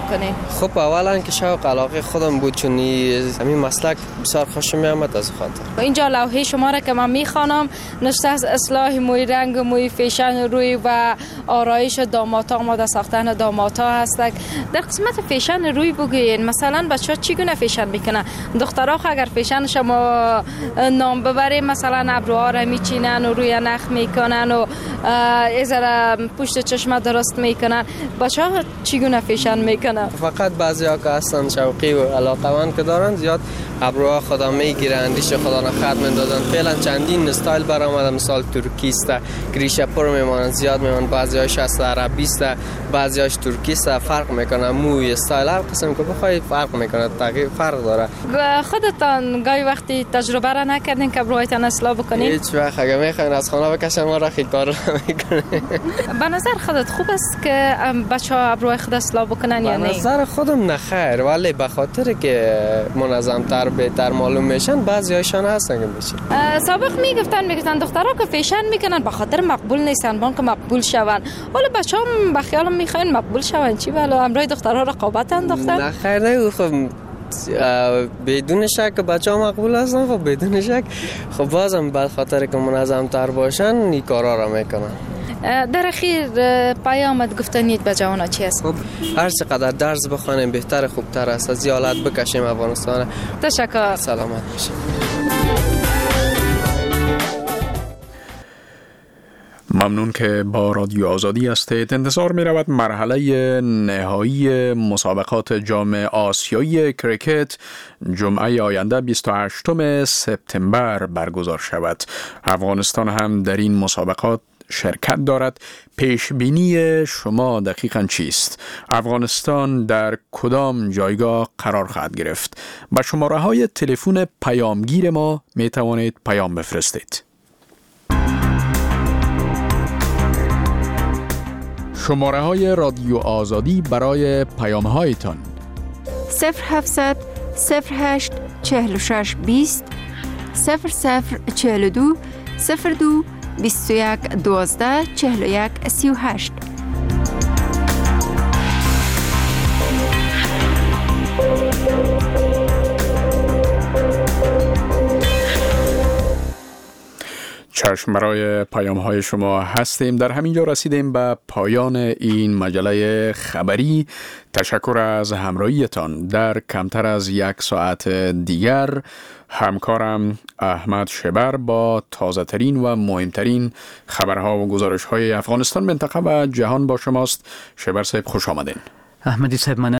کنین؟ خب اولا که شوق علاقه خودم بود، چون همین مسلک بسیار خوشم میامد از خاطر. اینجا لوحه شما را که من میخوانم نوشته از اصلاح موی رنگ و موی فیشن روی و آرایش دامادها، آماده ساختن دامادها هستک. در قسمت فیشن روی بگوین مثلا بچه‌ها چگونه فیشن میکنن؟ دخترها اگر فیشن شما نام ببریم مثلا ابروها را میچینن و روی نخ میکنن و ازر پشت چشم درست میکنن. بچه‌ها چگونه فیشن میکنن؟ فقط بعضیا که هستن شوقی و علاقه‌مند که دارن زیاد ابروها خدا میگیرن، ریش خدا را خط میندازن. فعلا چندین استایل برآمده، مثال ترکی است، ریشه پر میمونن، زیاد میمونن، بعضیاش از عربی است، بعضیاش ترکی است، فرق میکنه. موی استایل هر قسم که بخوای فرق میکنه، تغییر فرق داره. خودتان گاهی وقتی تجربه را نکردین که ابروهایتان اصلاح بکنین؟ هیچ وقت اگه میخواین از خانه بکشن ما را خیلی کار نمیکنه. به نظر خودت خوب است که بچه‌ها ابروهای خود اصلاح بکنن یا نه؟ به نظر خودم نه خیر، ولی به خاطر که منظم‌تر بهتر معلوم میشن بعضیاشان هستن که میشه. سابق میگفتن دخترها که فیشن میکنن به خاطر مقبول نیستن، بان که مقبول شون. حالا بچه‌ها به خیالم میخواین مقبول شون، چی والا امروز دخترها رقابت انداختن؟ نه خیر، نه خب بدون شک بچه‌ها مقبول هستن. خب بدون شک خب بازم به خاطر که منظم‌تر باشن این کارا را میکنن. در اخیر پیامت گفتنیت به جوانا چی است؟ خب هر چقدر درس بخوانیم بهتر خوبتر است، از یالت بکشیم افغانستان. تشکر. سلامت باشید. ممنون که با رادیو آزادی هستید. انتظار می رود مرحله نهایی مسابقات جام آسیایی کریکت جمعه آینده 28 سپتامبر برگزار شود. افغانستان هم در این مسابقات شرکت دارد. پیش بینی شما دقیقاً چیست؟ افغانستان در کدام جایگاه قرار خواهد گرفت؟ با شماره های تلفن پیامگیر ما می توانید پیام بفرستید. شماره های رادیو آزادی برای پیام هایتان 0700 08 46 20 0042 02 21 12 41 38. چشم، برای پیام های شما هستیم. در همینجا رسیدیم به پایان این مجله خبری. تشکر از همراهیتان. در کمتر از یک ساعت دیگر همکارم احمد شبر با تازه ترین و مهمترین خبرها و گزارش های افغانستان، منطقه و جهان با شماست. شبر صاحب خوش آمدین. احمدی صاحب، من